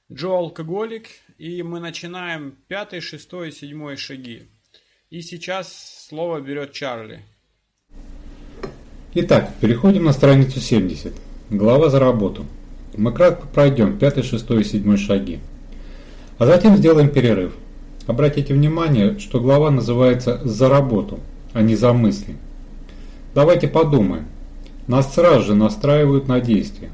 Джо алкоголик, и мы начинаем 5, 6 и 7 шаги. И сейчас слово берет Чарли. Итак, переходим на страницу 70. Глава «За работу». Мы кратко пройдем 5, 6 и 7 шаги. А затем сделаем перерыв. Обратите внимание, что глава называется «За работу», а не «За мысли». Давайте подумаем. Нас сразу же настраивают на действие.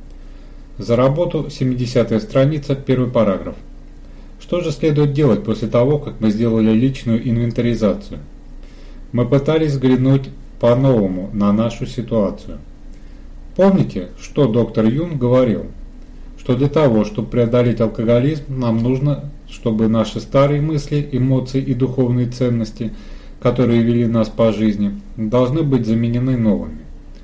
За работу, 70-я страница, первый параграф. Что же следует делать после того, как мы сделали личную инвентаризацию? Мы пытались взглянуть по-новому на нашу ситуацию. Помните, что доктор Юнг говорил? Что для того, чтобы преодолеть алкоголизм, нам нужно, чтобы наши старые мысли, эмоции и духовные ценности, которые вели нас по жизни, должны быть заменены новыми.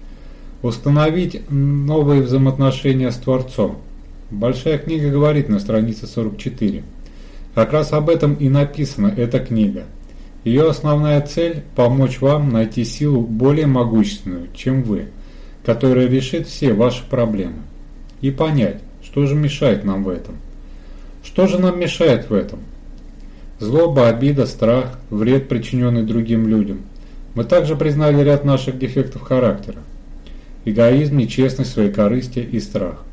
Установить новые взаимоотношения с Творцом. Большая книга говорит на странице 44. Как раз об этом и написана эта книга. Ее основная цель – помочь вам найти силу более могущественную, чем вы, которая решит все ваши проблемы. И понять, что же мешает нам в этом. Что же нам мешает в этом? Злоба, обида, страх, вред, причиненный другим людям. Мы также признали ряд наших дефектов характера. Эгоизм, нечестность, своекорыстие и страх.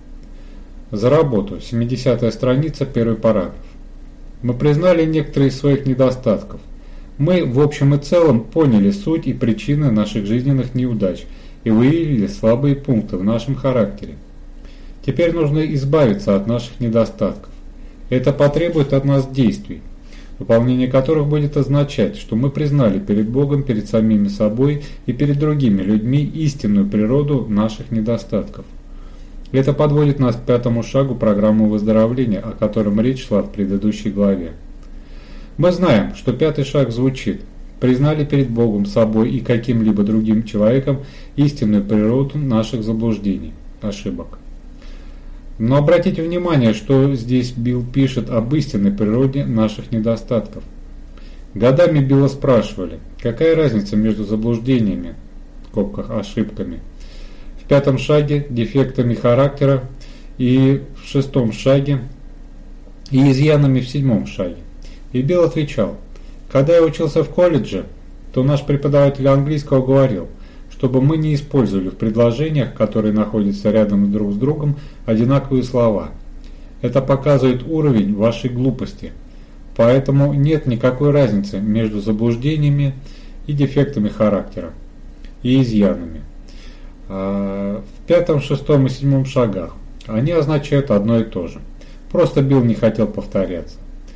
За работу. 70-я страница, первый параграф. Мы признали некоторые из своих недостатков. Мы в общем и целом поняли суть и причины наших жизненных неудач и выявили слабые пункты в нашем характере. Теперь нужно избавиться от наших недостатков. Это потребует от нас действий, выполнение которых будет означать, что мы признали перед Богом, перед самими собой и перед другими людьми истинную природу наших недостатков. Это подводит нас к 5 шагу программы выздоровления, о котором речь шла в предыдущей главе. Мы знаем, что 5 шаг звучит: признали перед Богом, собой и каким-либо другим человеком истинную природу наших заблуждений, ошибок. Но обратите внимание, что здесь Билл пишет об истинной природе наших недостатков. Годами Билла спрашивали, какая разница между заблуждениями, в скобках ошибками, в 5 шаге, дефектами характера и в 6 шаге, и изъянами в 7 шаге. И Билл отвечал: когда я учился в колледже, то наш преподаватель английского говорил, чтобы мы не использовали в предложениях, которые находятся рядом друг с другом, одинаковые слова. Это показывает уровень вашей глупости. Поэтому нет никакой разницы между заблуждениями и дефектами характера и изъянами. В 5, 6 и 7 шагах они означают одно и то же. Просто Билл не хотел повторяться.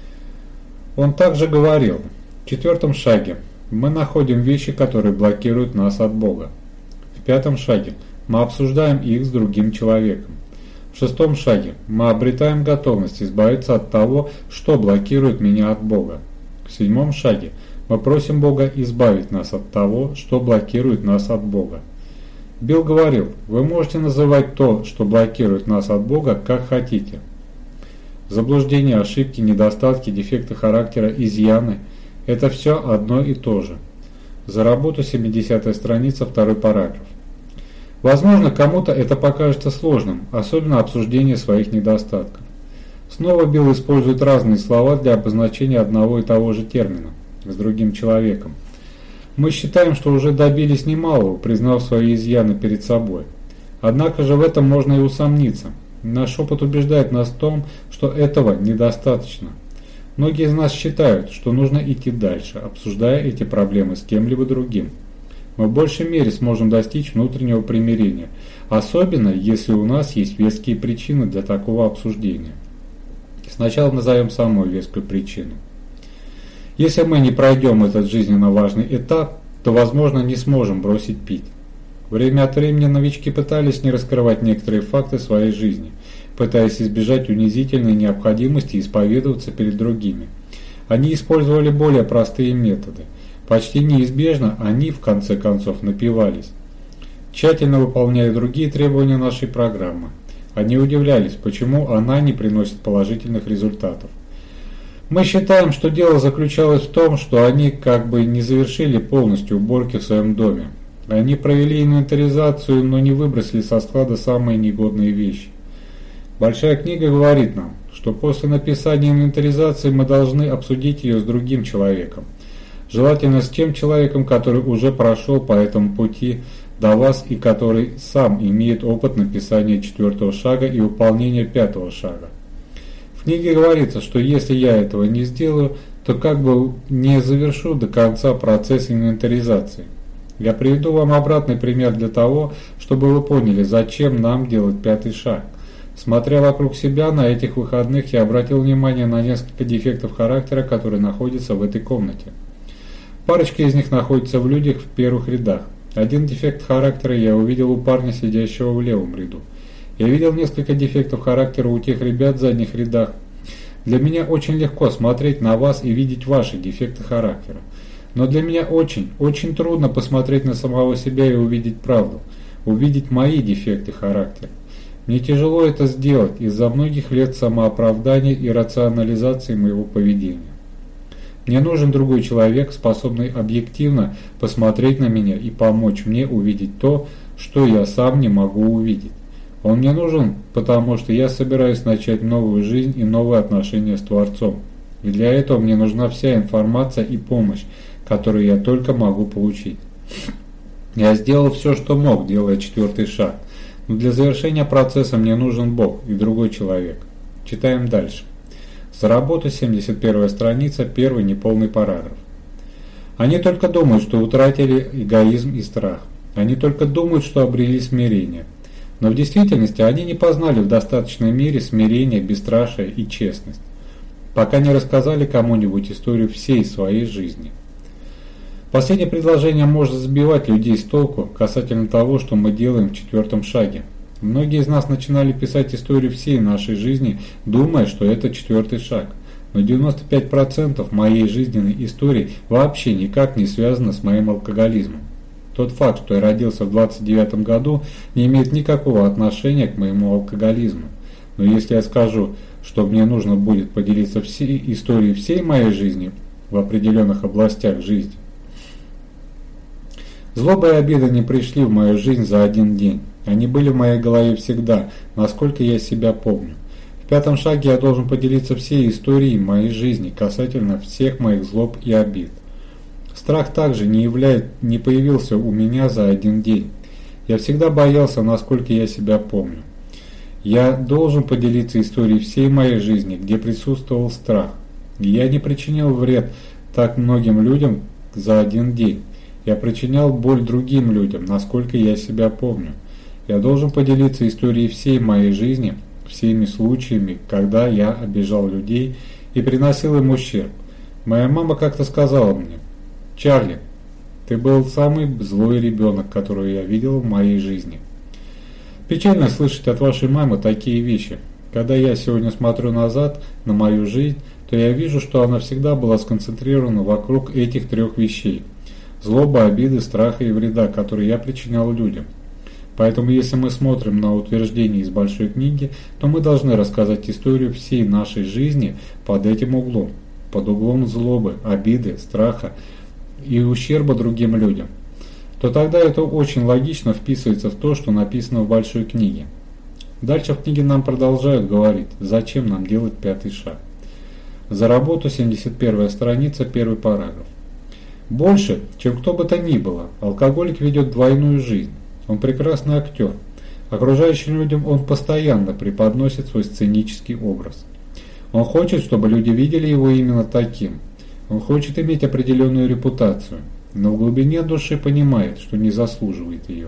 Он также говорил: в 4 шаге мы находим вещи, которые блокируют нас от Бога. В 5 шаге мы обсуждаем их с другим человеком. В 6 шаге мы обретаем готовность избавиться от того, что блокирует меня от Бога. В 7 шаге мы просим Бога избавить нас от того, что блокирует нас от Бога. Билл говорил: вы можете называть то, что блокирует нас от Бога, как хотите. Заблуждения, ошибки, недостатки, дефекты характера, изъяны – это все одно и то же. За работу, 70-я страница, 2 параграф. Возможно, кому-то это покажется сложным, особенно обсуждение своих недостатков. Снова Билл использует разные слова для обозначения одного и того же термина с другим человеком. Мы считаем, что уже добились немалого, признав свои изъяны перед собой. Однако же в этом можно и усомниться. Наш опыт убеждает нас в том, что этого недостаточно. Многие из нас считают, что нужно идти дальше, обсуждая эти проблемы с кем-либо другим. Мы в большей мере сможем достичь внутреннего примирения, особенно если у нас есть веские причины для такого обсуждения. Сначала назовем самую вескую причину. Если мы не пройдем этот жизненно важный этап, то, возможно, не сможем бросить пить. Время от времени новички пытались не раскрывать некоторые факты своей жизни, пытаясь избежать унизительной необходимости исповедоваться перед другими. Они использовали более простые методы. Почти неизбежно они, в конце концов, напивались, тщательно выполняя другие требования нашей программы. Они удивлялись, почему она не приносит положительных результатов. Мы считаем, что дело заключалось в том, что они как бы не завершили полностью уборки в своем доме. Они провели инвентаризацию, но не выбросили со склада самые негодные вещи. Большая книга говорит нам, что после написания инвентаризации мы должны обсудить ее с другим человеком. Желательно с тем человеком, который уже прошел по этому пути до вас и который сам имеет опыт написания 4-го шага и выполнения 5-го шага. В книге говорится, что если я этого не сделаю, то как бы не завершу до конца процесс инвентаризации. Я приведу вам обратный пример для того, чтобы вы поняли, зачем нам делать 5-й шаг. Смотря вокруг себя, на этих выходных я обратил внимание на несколько дефектов характера, которые находятся в этой комнате. Парочка из них находится в людях в первых рядах. Один дефект характера я увидел у парня, сидящего в левом ряду. Я видел несколько дефектов характера у тех ребят в задних рядах. Для меня очень легко смотреть на вас и видеть ваши дефекты характера. Но для меня очень трудно посмотреть на самого себя и увидеть правду, увидеть мои дефекты характера. Мне тяжело это сделать из-за многих лет самооправдания и рационализации моего поведения. Мне нужен другой человек, способный объективно посмотреть на меня и помочь мне увидеть то, что я сам не могу увидеть. Он мне нужен, потому что я собираюсь начать новую жизнь и новые отношения с Творцом. И для этого мне нужна вся информация и помощь, которую я только могу получить. Я сделал все, что мог, делая 4-й шаг. Но для завершения процесса мне нужен Бог и другой человек. Читаем дальше. За работу 71 страница, первый неполный параграф. Они только думают, что утратили эгоизм и страх. Они только думают, что обрели смирение. Но в действительности они не познали в достаточной мере смирение, бесстрашие и честность, пока не рассказали кому-нибудь историю всей своей жизни. Последнее предложение может сбивать людей с толку касательно того, что мы делаем в 4-м шаге. Многие из нас начинали писать историю всей нашей жизни, думая, что это 4-й шаг. Но 95% моей жизненной истории вообще никак не связано с моим алкоголизмом. Тот факт, что я родился в 29 году, не имеет никакого отношения к моему алкоголизму. Но если я скажу, что мне нужно будет поделиться всей историей всей моей жизни в определенных областях жизни. Злоба и обида не пришли в мою жизнь за один день. Они были в моей голове всегда, насколько я себя помню. В 5-м шаге я должен поделиться всей историей моей жизни касательно всех моих злоб и обид. Страх также не появился у меня за один день. Я всегда боялся, насколько я себя помню. Я должен поделиться историей всей моей жизни, где присутствовал страх. И я не причинил вред так многим людям за один день. Я причинял боль другим людям, насколько я себя помню. Я должен поделиться историей всей моей жизни, всеми случаями, когда я обижал людей и приносил им ущерб. Моя мама как-то сказала мне: «Чарли, ты был самый злой ребенок, которого я видел в моей жизни». Печально слышать от вашей мамы такие вещи. Когда я сегодня смотрю назад на мою жизнь, то я вижу, что она всегда была сконцентрирована вокруг этих 3 вещей: злоба, обиды, страха и вреда, которые я причинял людям. Поэтому если мы смотрим на утверждение из большой книги, то мы должны рассказать историю всей нашей жизни под этим углом, под углом злобы, обиды, страха и ущерба другим людям, то тогда это очень логично вписывается в то, что написано в большой книге. Дальше в книге нам продолжают говорить, зачем нам делать 5-й шаг. За работу 71 страница, первый параграф. Больше, чем кто бы то ни было, алкоголик ведет двойную жизнь. Он прекрасный актер. Окружающим людям он постоянно преподносит свой сценический образ. Он хочет, чтобы люди видели его именно таким. Он хочет иметь определенную репутацию, но в глубине души понимает, что не заслуживает ее.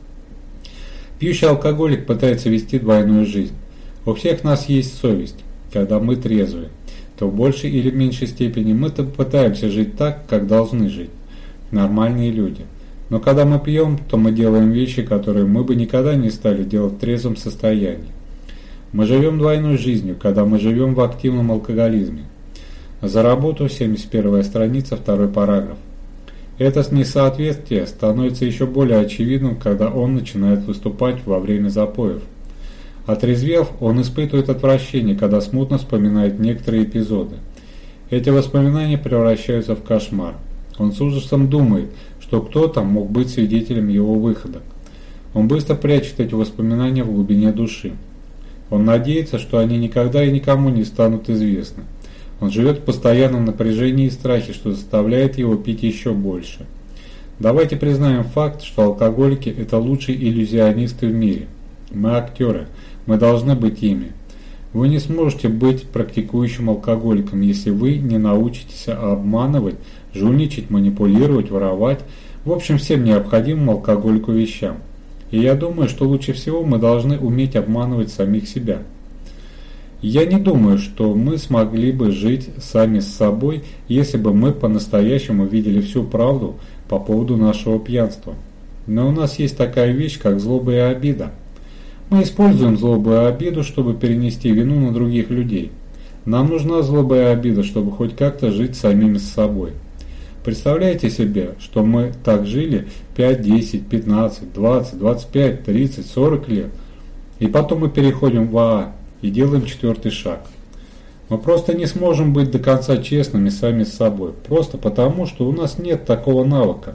Пьющий алкоголик пытается вести двойную жизнь. У всех нас есть совесть, когда мы трезвые, то в большей или меньшей степени мы пытаемся жить так, как должны жить нормальные люди. Но когда мы пьем, то мы делаем вещи, которые мы бы никогда не стали делать в трезвом состоянии. Мы живем двойной жизнью, когда мы живем в активном алкоголизме. За работу 71 страница, 2 параграф. Это несоответствие становится еще более очевидным, когда он начинает выступать во время запоев. Отрезвев, он испытывает отвращение, когда смутно вспоминает некоторые эпизоды. Эти воспоминания превращаются в кошмар. Он с ужасом думает, что кто-то мог быть свидетелем его выходок. Он быстро прячет эти воспоминания в глубине души. Он надеется, что они никогда и никому не станут известны. Он живет в постоянном напряжении и страхе, что заставляет его пить еще больше. Давайте признаем факт, что алкоголики – это лучшие иллюзионисты в мире. Мы актеры, мы должны быть ими. Вы не сможете быть практикующим алкоголиком, если вы не научитесь обманывать, жульничать, манипулировать, воровать, в общем, всем необходимым алкоголику вещам. И я думаю, что лучше всего мы должны уметь обманывать самих себя. Я не думаю, что мы смогли бы жить сами с собой, если бы мы по-настоящему видели всю правду по поводу нашего пьянства. Но у нас есть такая вещь, как злоба и обида. Мы используем злобу и обиду, чтобы перенести вину на других людей. Нам нужна злоба и обида, чтобы хоть как-то жить самими с собой. Представляете себе, что мы так жили 5, 10, 15, 20, 25, 30, 40 лет, и потом мы переходим в АА и делаем 4-й шаг. Мы просто не сможем быть до конца честными сами с собой, просто потому, что у нас нет такого навыка.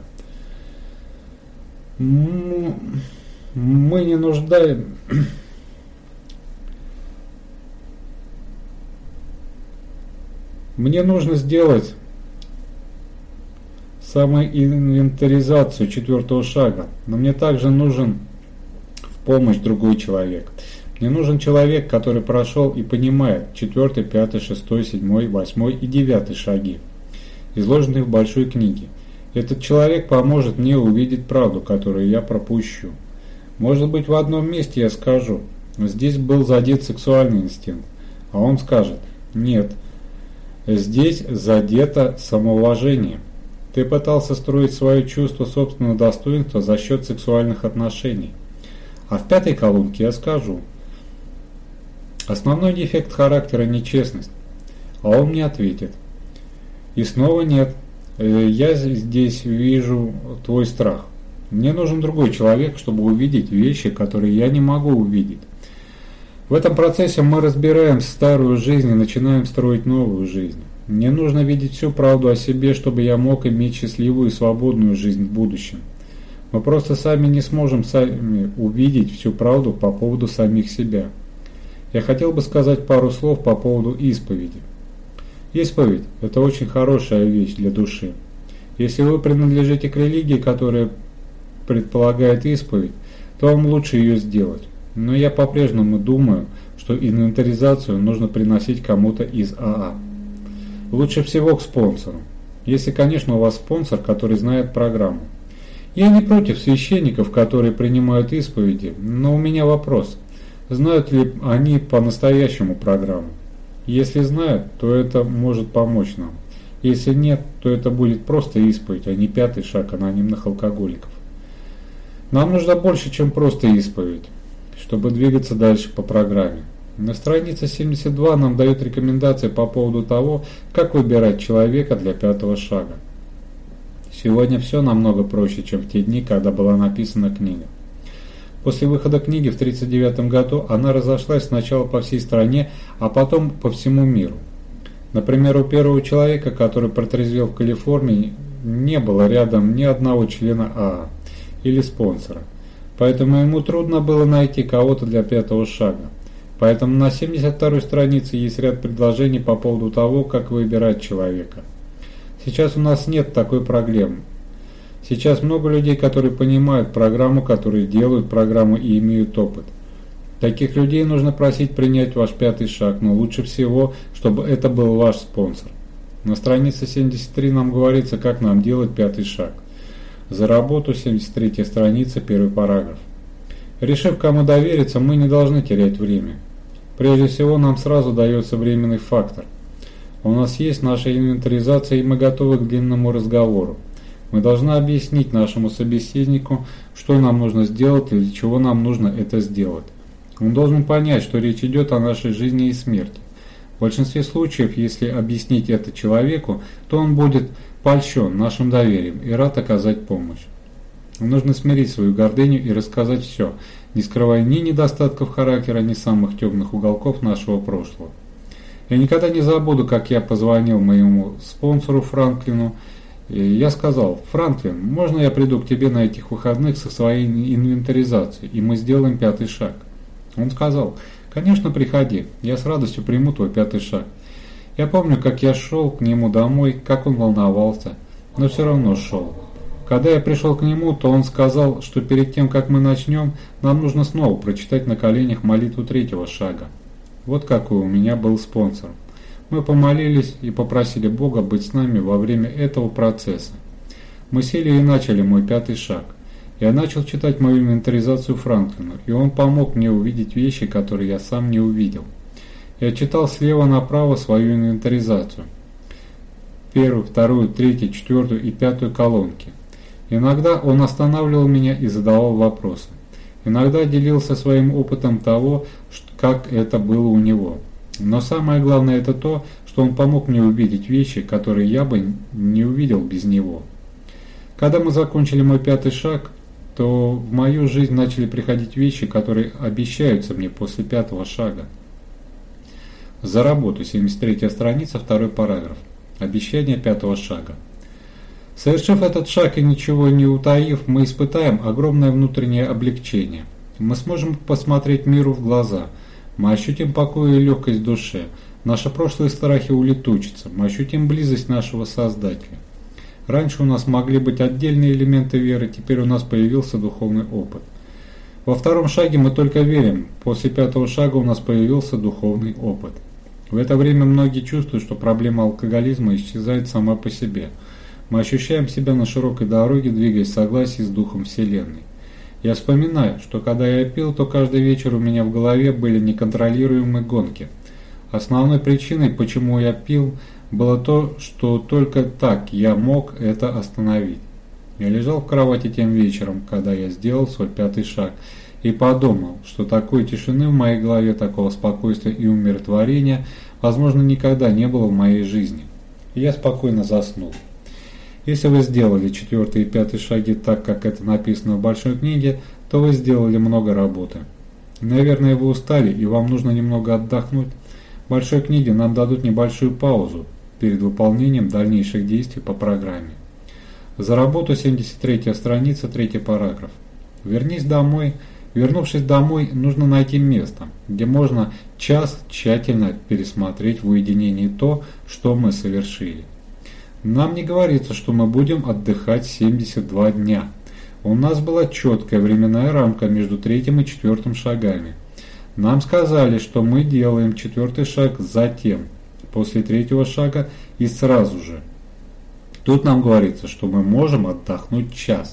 Мы не нуждаем... Мне нужно сделать самоинвентаризацию 4-го шага, но мне также нужен в помощь другой человек. Мне нужен человек, который прошел и понимает 4, 5, 6, 7, 8 и 9 шаги, изложенные в большой книге. Этот человек поможет мне увидеть правду, которую я пропущу. Может быть, в одном месте я скажу: здесь был задет сексуальный инстинкт, а он скажет: нет, здесь задето самоуважение. Ты пытался строить свое чувство собственного достоинства за счет сексуальных отношений. А в 5-й колонке я скажу: основной дефект характера – нечестность. А он мне ответит: и снова нет, я здесь вижу твой страх. Мне нужен другой человек, чтобы увидеть вещи, которые я не могу увидеть. В этом процессе мы разбираем старую жизнь и начинаем строить новую жизнь. Мне нужно видеть всю правду о себе, чтобы я мог иметь счастливую и свободную жизнь в будущем. Мы просто сами не сможем сами увидеть всю правду по поводу самих себя. Я хотел бы сказать пару слов по поводу исповеди. Исповедь – это очень хорошая вещь для души. Если вы принадлежите к религии, которая предполагает исповедь, то вам лучше ее сделать. Но я по-прежнему думаю, что инвентаризацию нужно приносить кому-то из АА. Лучше всего к спонсору. Если, конечно, у вас спонсор, который знает программу. Я не против священников, которые принимают исповеди, но у меня вопрос. Знают ли они по-настоящему программу? Если знают, то это может помочь нам. Если нет, то это будет просто исповедь, а не 5-й шаг анонимных алкоголиков. Нам нужно больше, чем просто исповедь, чтобы двигаться дальше по программе. На странице 72 нам дают рекомендации по поводу того, как выбирать человека для 5-го шага. Сегодня все намного проще, чем в те дни, когда была написана книга. После выхода книги в 1939 году она разошлась сначала по всей стране, а потом по всему миру. Например, у первого человека, который протрезвел в Калифорнии, не было рядом ни одного члена АА или спонсора, поэтому ему трудно было найти кого-то для 5-го шага. Поэтому на 72-й странице есть ряд предложений по поводу того, как выбирать человека. Сейчас у нас нет такой проблемы. Сейчас много людей, которые понимают программу, которые делают программу и имеют опыт. Таких людей нужно просить принять ваш 5-й шаг, но лучше всего, чтобы это был ваш спонсор. На странице 73 нам говорится, как нам делать 5-й шаг. За работу, 73-я страница, 1-й параграф. Решив, кому довериться, мы не должны терять время. Прежде всего, нам сразу дается временный фактор. У нас есть наша инвентаризация, и мы готовы к длинному разговору. Мы должны объяснить нашему собеседнику, что нам нужно сделать и для чего нам нужно это сделать. Он должен понять, что речь идет о нашей жизни и смерти. В большинстве случаев, если объяснить это человеку, то он будет польщен нашим доверием и рад оказать помощь. Нужно смирить свою гордыню и рассказать все, не скрывая ни недостатков характера, ни самых темных уголков нашего прошлого. Я никогда не забуду, как я позвонил моему спонсору Франклину. И я сказал: Франклин, можно я приду к тебе на этих выходных со своей инвентаризацией, и мы сделаем 5-й шаг? Он сказал: Конечно, приходи, я с радостью приму твой 5-й шаг. Я помню, как я шел к нему домой, как он волновался, но все равно шел. Когда я пришел к нему, то он сказал, что перед тем, как мы начнем, нам нужно снова прочитать на коленях молитву 3-го шага. Вот какой у меня был спонсор. Мы помолились и попросили Бога быть с нами во время этого процесса. Мы сели и начали мой 5-й шаг. Я начал читать мою инвентаризацию Франклина, и он помог мне увидеть вещи, которые я сам не увидел. Я читал слева направо свою инвентаризацию. 1, 2, 3, 4 и 5 колонки. Иногда он останавливал меня и задавал вопросы. Иногда делился своим опытом того, как это было у него. Но самое главное это то, что он помог мне увидеть вещи, которые я бы не увидел без него. Когда мы закончили мой 5-й шаг, то в мою жизнь начали приходить вещи, которые обещаются мне после 5-го шага. За работу, 73-я страница, 2-й параграф. Обещание 5-го шага. Совершив этот шаг и ничего не утаив, мы испытаем огромное внутреннее облегчение. Мы сможем посмотреть миру в глаза, мы ощутим покой и легкость в душе, наши прошлые страхи улетучатся, мы ощутим близость нашего Создателя. Раньше у нас могли быть отдельные элементы веры, теперь у нас появился духовный опыт. Во 2-м шаге мы только верим, после 5-го шага у нас появился духовный опыт. В это время многие чувствуют, что проблема алкоголизма исчезает сама по себе. Мы ощущаем себя на широкой дороге, двигаясь в согласии с Духом Вселенной. Я вспоминаю, что когда я пил, то каждый вечер у меня в голове были неконтролируемые гонки. Основной причиной, почему я пил, было то, что только так я мог это остановить. Я лежал в кровати тем вечером, когда я сделал свой 5-й шаг, и подумал, что такой тишины в моей голове, такого спокойствия и умиротворения, возможно, никогда не было в моей жизни. И я спокойно заснул. Если вы сделали 4-й и 5-й шаги так, как это написано в большой книге, то вы сделали много работы. Наверное, вы устали и вам нужно немного отдохнуть. В большой книге нам дадут небольшую паузу перед выполнением дальнейших действий по программе. За работу, 73-я страница, 3-й параграф. Вернись домой. Вернувшись домой, нужно найти место, где можно час тщательно пересмотреть в уединении то, что мы совершили. Нам не говорится, что мы будем отдыхать 72 дня. У нас была четкая временная рамка между 3-м и 4-м шагами. Нам сказали, что мы делаем 4-й шаг затем, после 3-го шага и сразу же. Тут нам говорится, что мы можем отдохнуть час.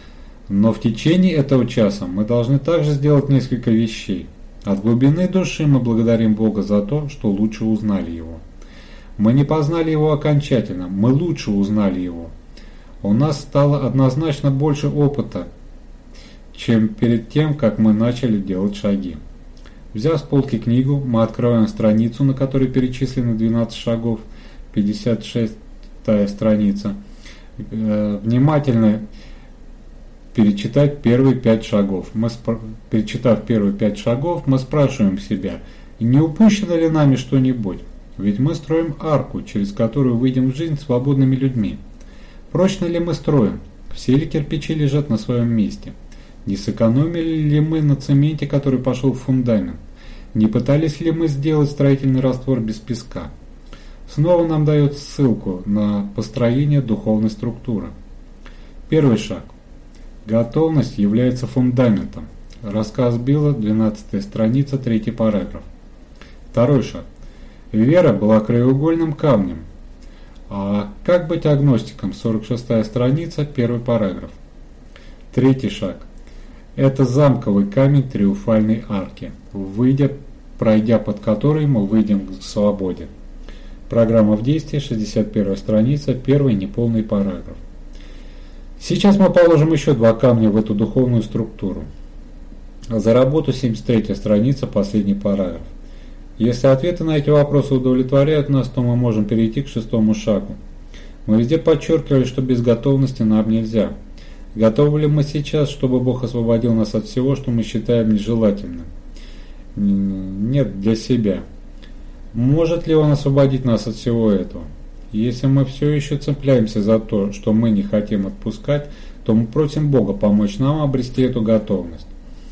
Но в течение этого часа мы должны также сделать несколько вещей. От глубины души мы благодарим Бога за то, что лучше узнали Его. Мы не познали Его окончательно, мы лучше узнали Его. У нас стало однозначно больше опыта, чем перед тем, как мы начали делать шаги. Взяв с полки книгу, мы открываем страницу, на которой перечислены 12 шагов, 56-я страница. Внимательно перечитать первые 5 шагов. Перечитав первые 5 шагов, мы спрашиваем себя, не упущено ли нами что-нибудь? Ведь мы строим арку, через которую выйдем в жизнь свободными людьми. Прочно ли мы строим? Все ли кирпичи лежат на своем месте? Не сэкономили ли мы на цементе, который пошел в фундамент? Не пытались ли мы сделать строительный раствор без песка? Снова нам дает ссылку на построение духовной структуры. Первый шаг. Готовность является фундаментом. Рассказ Билла, 12 страница, 3 параграф. Второй шаг. Вера была краеугольным камнем. А как быть агностиком? 46 страница, 1 параграф. Третий шаг. Это замковый камень триумфальной арки, пройдя под которой мы выйдем к свободе. Программа в действии, 61 страница, 1 неполный параграф. Сейчас мы положим еще 2 камня в эту духовную структуру. За работу, 73 страница, последний параграф. Если ответы на эти вопросы удовлетворяют нас, то мы можем перейти к 6-му шагу. Мы везде подчеркивали, что без готовности нам нельзя. Готовы ли мы сейчас, чтобы Бог освободил нас от всего, что мы считаем нежелательным? Нет, для себя. Может ли Он освободить нас от всего этого? Если мы все еще цепляемся за то, что мы не хотим отпускать, то мы просим Бога помочь нам обрести эту готовность.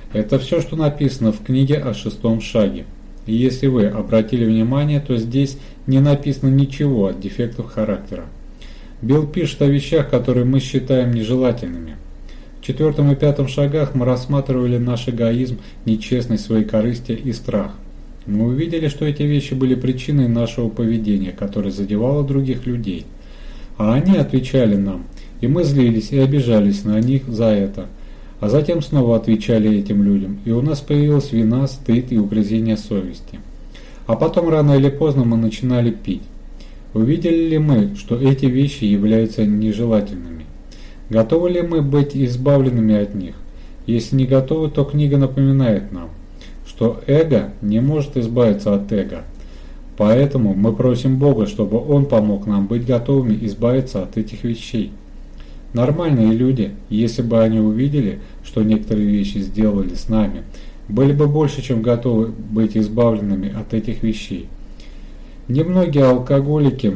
Это все, что написано в книге о 6-м шаге. И если вы обратили внимание, то здесь не написано ничего от дефектов характера. Билл пишет о вещах, которые мы считаем нежелательными. В 4-м и 5-м шагах мы рассматривали наш эгоизм, нечестность, своекорыстие и страх. Мы увидели, что эти вещи были причиной нашего поведения, которое задевало других людей. А они отвечали нам, и мы злились и обижались на них за это. А затем снова отвечали этим людям, и у нас появилась вина, стыд и угрызение совести. А потом рано или поздно мы начинали пить. Увидели ли мы, что эти вещи являются нежелательными? Готовы ли мы быть избавленными от них? Если не готовы, то книга напоминает нам, что эго не может избавиться от эго. Поэтому мы просим Бога, чтобы Он помог нам быть готовыми избавиться от этих вещей. Нормальные люди, если бы они увидели, что некоторые вещи сделали с нами, были бы больше, чем готовы быть избавленными от этих вещей. Немногие алкоголики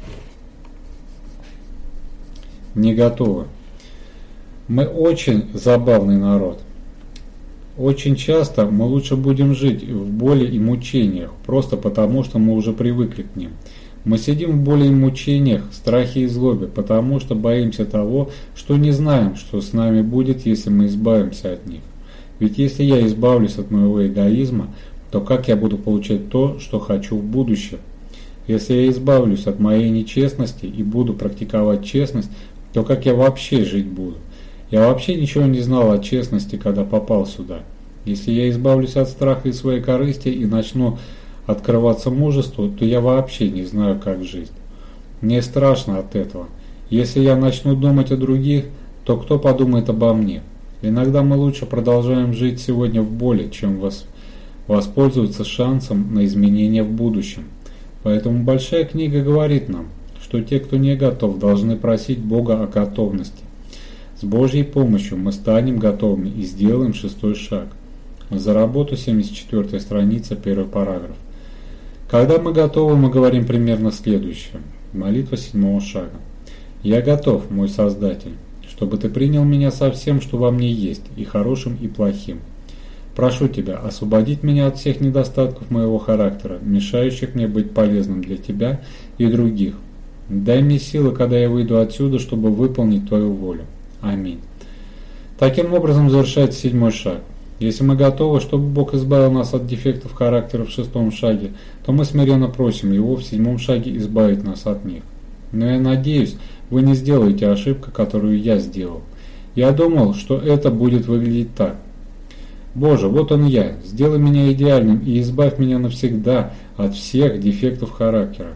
не готовы. Мы очень забавный народ. Очень часто мы лучше будем жить в боли и мучениях, просто потому, что мы уже привыкли к ним. Мы сидим в боли и мучениях, страхе и злобе, потому что боимся того, что не знаем, что с нами будет, если мы избавимся от них. Ведь если я избавлюсь от моего эгоизма, то как я буду получать то, что хочу в будущем? Если я избавлюсь от моей нечестности и буду практиковать честность, то как я вообще жить буду? Я вообще ничего не знал о честности, когда попал сюда. Если я избавлюсь от страха и своекорыстия и начну открываться мужеству, то я вообще не знаю, как жить. Мне страшно от этого. Если я начну думать о других, то кто подумает обо мне? Иногда мы лучше продолжаем жить сегодня в боли, чем воспользоваться шансом на изменения в будущем. Поэтому Большая книга говорит нам, что те, кто не готов, должны просить Бога о готовности. С Божьей помощью мы станем готовыми и сделаем 6-й шаг. За работу 74-я страница, 1-й параграф. Когда мы готовы, мы говорим примерно следующее. Молитва 7-го шага. «Я готов, мой Создатель, чтобы Ты принял меня со всем, что во мне есть, и хорошим, и плохим. Прошу Тебя освободить меня от всех недостатков моего характера, мешающих мне быть полезным для Тебя и других. Дай мне силы, когда я выйду отсюда, чтобы выполнить Твою волю. Аминь». Таким образом завершается 7-й шаг. Если мы готовы, чтобы Бог избавил нас от дефектов характера в 6-м шаге, то мы смиренно просим Его в 7-м шаге избавить нас от них. Но я надеюсь, вы не сделаете ошибку, которую я сделал. Я думал, что это будет выглядеть так. Боже, вот он я, сделай меня идеальным и избавь меня навсегда от всех дефектов характера.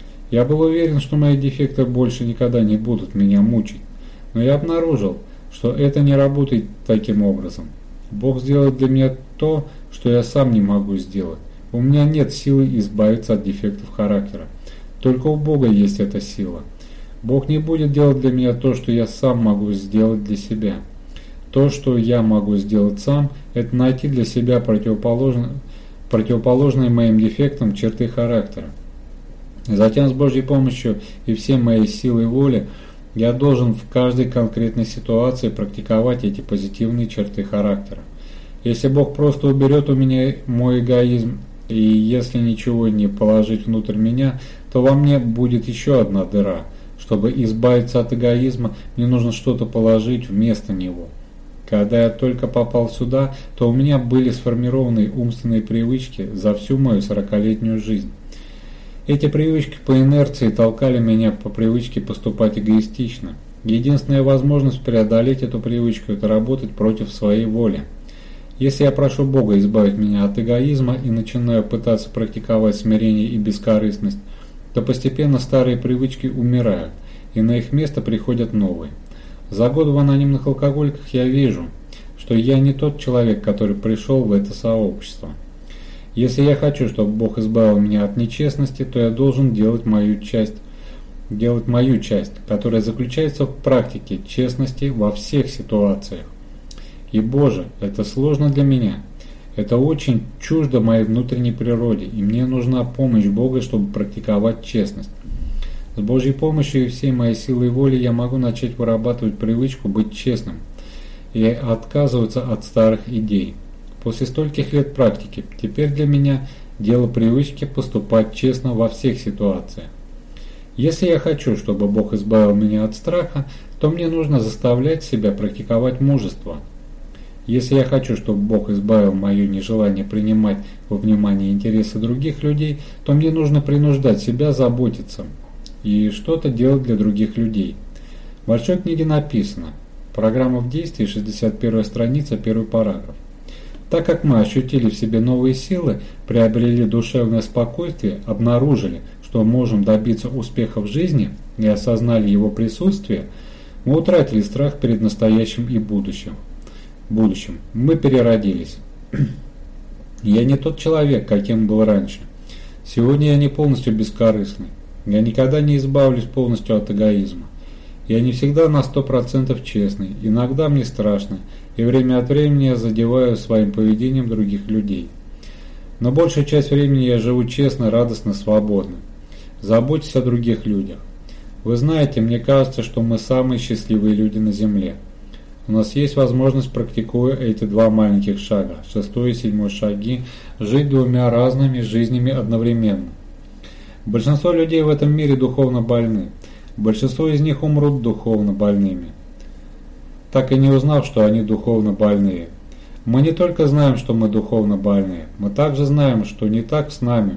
Я был уверен, что мои дефекты больше никогда не будут меня мучить, но я обнаружил, что это не работает таким образом. Бог сделает для меня то, что я сам не могу сделать. У меня нет силы избавиться от дефектов характера. Только у Бога есть эта сила. Бог не будет делать для меня то, что я сам могу сделать для себя. То, что я могу сделать сам, это найти для себя противоположные моим дефектам черты характера. Затем с Божьей помощью и всей моей силой воли я должен в каждой конкретной ситуации практиковать эти позитивные черты характера. Если Бог просто уберет у меня мой эгоизм, и если ничего не положить внутрь меня, то во мне будет еще одна дыра. Чтобы избавиться от эгоизма, мне нужно что-то положить вместо него. Когда я только попал сюда, то у меня были сформированы умственные привычки за всю мою 40-летнюю жизнь. Эти привычки по инерции толкали меня по привычке поступать эгоистично. Единственная возможность преодолеть эту привычку – это работать против своей воли. Если я прошу Бога избавить меня от эгоизма и начинаю пытаться практиковать смирение и бескорыстность, то постепенно старые привычки умирают, и на их место приходят новые. За год в анонимных алкоголиках я вижу, что я не тот человек, который пришел в это сообщество. Если я хочу, чтобы Бог избавил меня от нечестности, то я должен делать мою часть, которая заключается в практике честности во всех ситуациях. И Боже, это сложно для меня. Это очень чуждо моей внутренней природе, и мне нужна помощь Бога, чтобы практиковать честность. С Божьей помощью и всей моей силой воли я могу начать вырабатывать привычку быть честным и отказываться от старых идей. После стольких лет практики, теперь для меня дело привычки поступать честно во всех ситуациях. Если я хочу, чтобы Бог избавил меня от страха, то мне нужно заставлять себя практиковать мужество. Если я хочу, чтобы Бог избавил мое нежелание принимать во внимание интересы других людей, то мне нужно принуждать себя заботиться и что-то делать для других людей. В большой книге написано: программа в действии, 61 страница, 1 параграф. Так как мы ощутили в себе новые силы, приобрели душевное спокойствие, обнаружили, что можем добиться успеха в жизни и осознали его присутствие, мы утратили страх перед настоящим и будущим. Мы переродились. Я не тот человек, каким был раньше. Сегодня я не полностью бескорыстный. Я никогда не избавлюсь полностью от эгоизма. Я не всегда на 100% честный, иногда мне страшно, и время от времени я задеваю своим поведением других людей. Но большую часть времени я живу честно, радостно, свободно. Заботьтесь о других людях. Вы знаете, мне кажется, что мы самые счастливые люди на Земле. У нас есть возможность, практикуя эти два маленьких шага, 6 и 7 шаги, жить двумя разными жизнями одновременно. Большинство людей в этом мире духовно больны. Большинство из них умрут духовно больными, так и не узнав, что они духовно больные. Мы не только знаем, что мы духовно больные, мы также знаем, что не так с нами.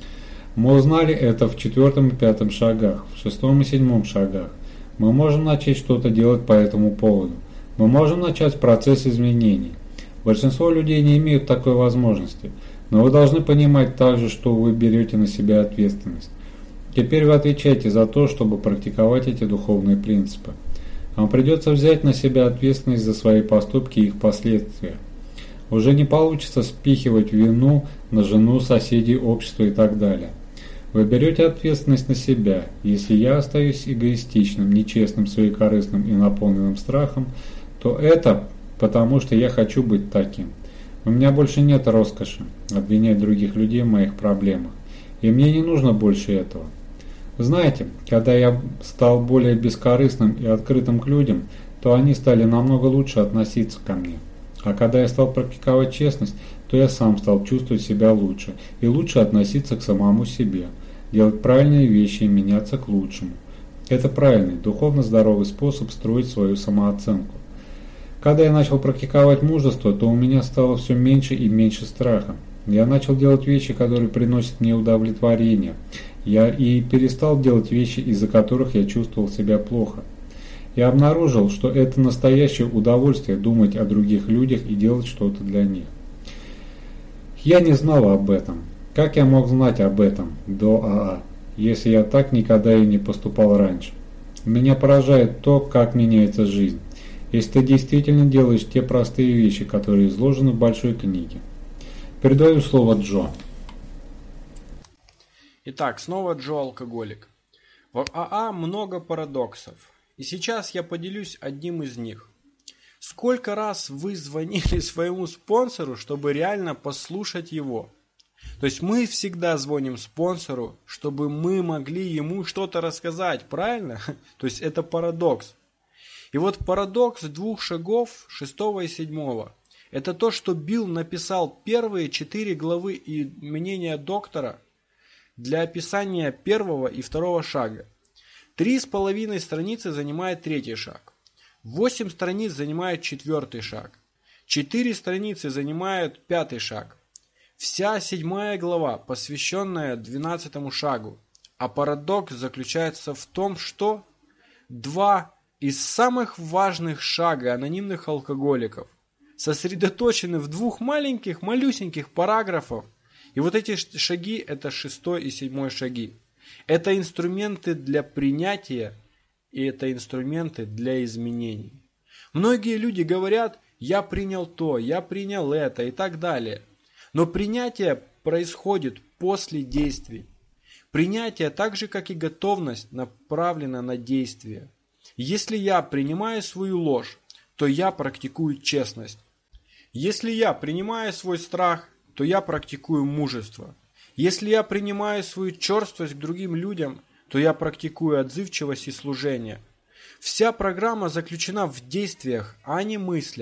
Мы узнали это в 4 и 5 шагах, в 6 и 7 шагах. Мы можем начать что-то делать по этому поводу. Мы можем начать процесс изменений. Большинство людей не имеют такой возможности, но вы должны понимать также, что вы берете на себя ответственность. Теперь вы отвечаете за то, чтобы практиковать эти духовные принципы. Вам придется взять на себя ответственность за свои поступки и их последствия. Уже не получится спихивать вину на жену, соседей, общество и так далее. Вы берете ответственность на себя. Если я остаюсь эгоистичным, нечестным, своекорыстным и наполненным страхом, то это потому, что я хочу быть таким. У меня больше нет роскоши обвинять других людей в моих проблемах. И мне не нужно больше этого. Знаете, когда я стал более бескорыстным и открытым к людям, то они стали намного лучше относиться ко мне. А когда я стал практиковать честность, то я сам стал чувствовать себя лучше и лучше относиться к самому себе, делать правильные вещи и меняться к лучшему. Это правильный, духовно здоровый способ строить свою самооценку. Когда я начал практиковать мужество, то у меня стало все меньше и меньше страха. Я начал делать вещи, которые приносят мне удовлетворение. Я и перестал делать вещи, из-за которых я чувствовал себя плохо. Я обнаружил, что это настоящее удовольствие думать о других людях и делать что-то для них. Я не знал об этом. Как я мог знать об этом до АА, если я так никогда и не поступал раньше? Меня поражает то, как меняется жизнь, если ты действительно делаешь те простые вещи, которые изложены в большой книге. Передаю слово Джо. Итак, снова Джо алкоголик. В АА много парадоксов. И сейчас я поделюсь одним из них. Сколько раз вы звонили своему спонсору, чтобы реально послушать его? То есть мы всегда звоним спонсору, чтобы мы могли ему что-то рассказать, правильно? То есть это парадокс. И вот парадокс двух шагов, 6 и 7. Это то, что Билл написал первые 4 главы и мнения доктора для описания 1 и 2 шага. 3,5 страницы занимает 3 шаг. 8 страниц занимает 4 шаг. 4 страницы занимает 5 шаг. Вся 7 глава, посвященная 12 шагу. А парадокс заключается в том, что 2 из самых важных шага анонимных алкоголиков сосредоточены в 2 маленьких, малюсеньких параграфах. И вот эти шаги – это 6 и 7 шаги. Это инструменты для принятия, и это инструменты для изменений. Многие люди говорят: я принял то, я принял это и так далее. Но принятие происходит после действий. Принятие, так же как и готовность, направлено на действие. Если я принимаю свою ложь, то я практикую честность. Если я принимаю свой страх, то я практикую мужество. Если я принимаю свою черствость к другим людям, то я практикую отзывчивость и служение. Вся программа заключена в действиях, а не мыслях.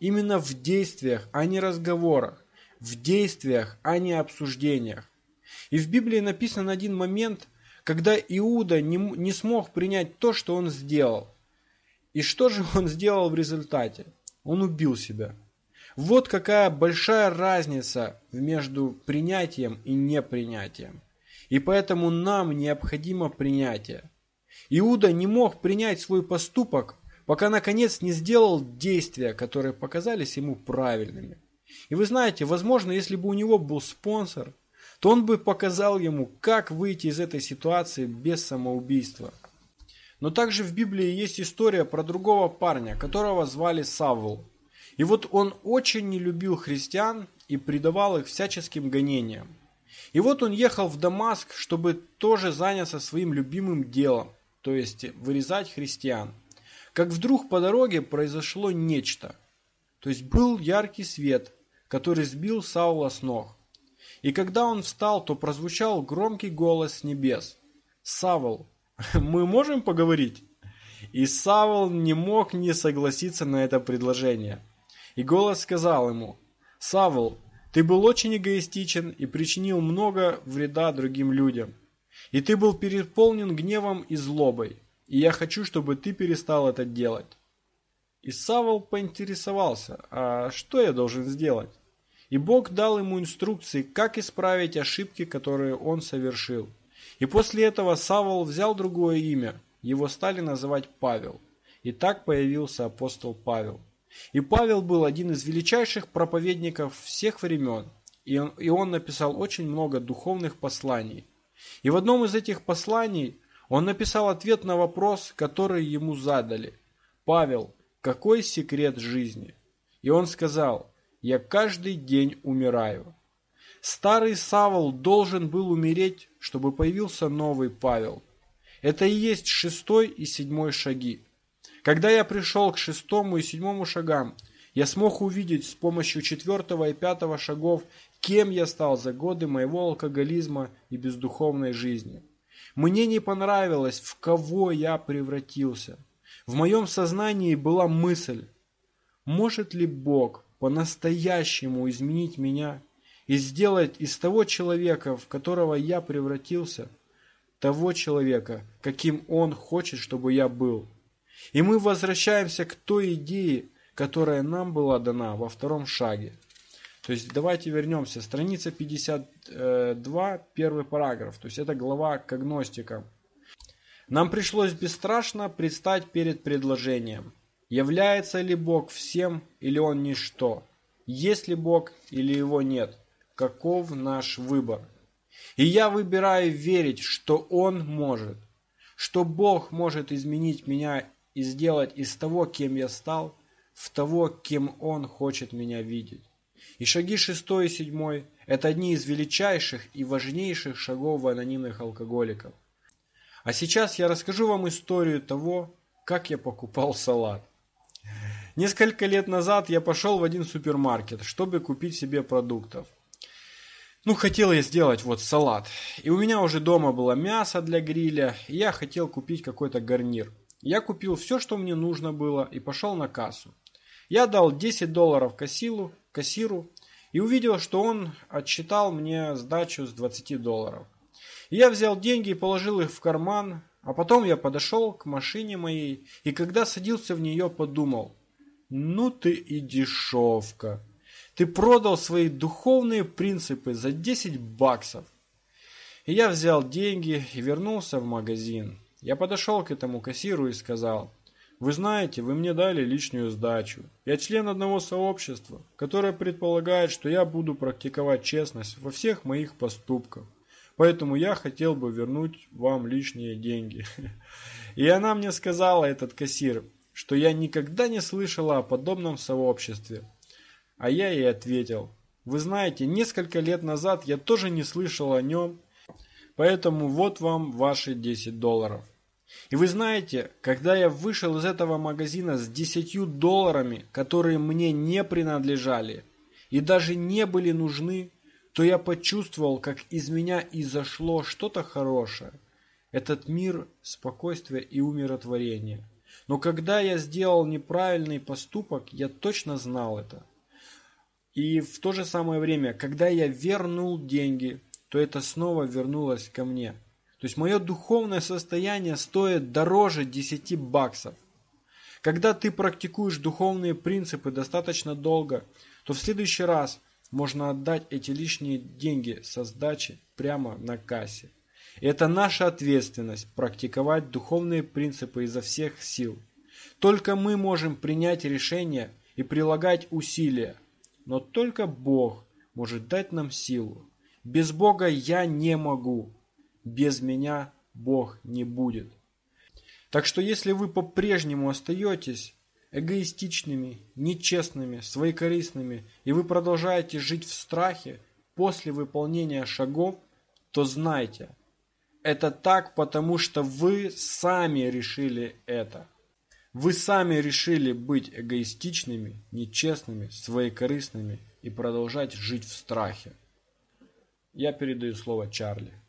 Именно в действиях, а не разговорах. В действиях, а не обсуждениях. И в Библии написан один момент, когда Иуда не смог принять то, что он сделал. И что же он сделал в результате? Он убил себя. Вот какая большая разница между принятием и непринятием. И поэтому нам необходимо принятие. Иуда не мог принять свой поступок, пока наконец не сделал действия, которые показались ему правильными. И вы знаете, возможно, если бы у него был спонсор, то он бы показал ему, как выйти из этой ситуации без самоубийства. Но также в Библии есть история про другого парня, которого звали Савл. И вот он очень не любил христиан и предавал их всяческим гонениям. И вот он ехал в Дамаск, чтобы тоже заняться своим любимым делом, то есть вырезать христиан. Как вдруг по дороге произошло нечто. То есть был яркий свет, который сбил Саула с ног. И когда он встал, то прозвучал громкий голос с небес. «Савл, мы можем поговорить?» И Савл не мог не согласиться на это предложение. И голос сказал ему: «Савл, ты был очень эгоистичен и причинил много вреда другим людям. И ты был переполнен гневом и злобой. И я хочу, чтобы ты перестал это делать». И Савл поинтересовался: «А что я должен сделать?» И Бог дал ему инструкции, как исправить ошибки, которые он совершил. И после этого Савл взял другое имя. Его стали называть Павел. И так появился апостол Павел. И Павел был один из величайших проповедников всех времен. И он написал очень много духовных посланий. И в одном из этих посланий он написал ответ на вопрос, который ему задали. «Павел, какой секрет жизни?» И он сказал: «Я каждый день умираю». Старый Савл должен был умереть, чтобы появился новый Павел. Это и есть 6 и 7 шаги. Когда я пришел к 6 и 7 шагам, я смог увидеть с помощью 4 и 5 шагов, кем я стал за годы моего алкоголизма и бездуховной жизни. Мне не понравилось, в кого я превратился. В моем сознании была мысль: может ли Бог по-настоящему изменить меня и сделать из того человека, в которого я превратился, того человека, каким Он хочет, чтобы я был. И мы возвращаемся к той идее, которая нам была дана во 2 шаге. То есть давайте вернемся. Страница 52, первый параграф. То есть это глава к агностикам. Нам пришлось бесстрашно предстать перед предложением: является ли Бог всем или Он ничто? Есть ли Бог или Его нет? Каков наш выбор? И я выбираю верить, что Он может, что Бог может изменить меня и сделать из того, кем я стал, в того, кем Он хочет меня видеть. И шаги 6 и 7 – это одни из величайших и важнейших шагов анонимных алкоголиков. А сейчас я расскажу вам историю того, как я покупал салат. Несколько лет назад я пошел в один супермаркет, чтобы купить себе продуктов. Хотел я сделать салат. И у меня уже дома было мясо для гриля, и я хотел купить какой-то гарнир. Я купил все, что мне нужно было, и пошел на кассу. Я дал $10 кассиру и увидел, что он отсчитал мне сдачу с $20. И я взял деньги и положил их в карман, а потом я подошел к машине моей, и когда садился в нее, подумал: ну ты и дешевка. Ты продал свои духовные принципы за $10. И я взял деньги и вернулся в магазин. Я подошел к этому кассиру и сказал: вы знаете, вы мне дали лишнюю сдачу. Я член одного сообщества, которое предполагает, что я буду практиковать честность во всех моих поступках. Поэтому я хотел бы вернуть вам лишние деньги. И она мне сказала, этот кассир, что я никогда не слышала о подобном сообществе. А я ей ответил: вы знаете, несколько лет назад я тоже не слышал о нем, поэтому вот вам ваши $10. И вы знаете, когда я вышел из этого магазина с $10, которые мне не принадлежали и даже не были нужны, то я почувствовал, как из меня изошло что-то хорошее. Этот мир, спокойствие и умиротворение. Но когда я сделал неправильный поступок, я точно знал это. И в то же самое время, когда я вернул деньги, то это снова вернулось ко мне. То есть мое духовное состояние стоит дороже 10 баксов. Когда ты практикуешь духовные принципы достаточно долго, то в следующий раз можно отдать эти лишние деньги со сдачи прямо на кассе. И это наша ответственность практиковать духовные принципы изо всех сил. Только мы можем принять решение и прилагать усилия, но только Бог может дать нам силу. Без Бога я не могу, без меня Бог не будет. Так что если вы по-прежнему остаетесь эгоистичными, нечестными, своекорыстными, и вы продолжаете жить в страхе после выполнения шагов, то знайте, это так, потому что вы сами решили это. Вы сами решили быть эгоистичными, нечестными, своекорыстными и продолжать жить в страхе. Я передаю слово Чарли.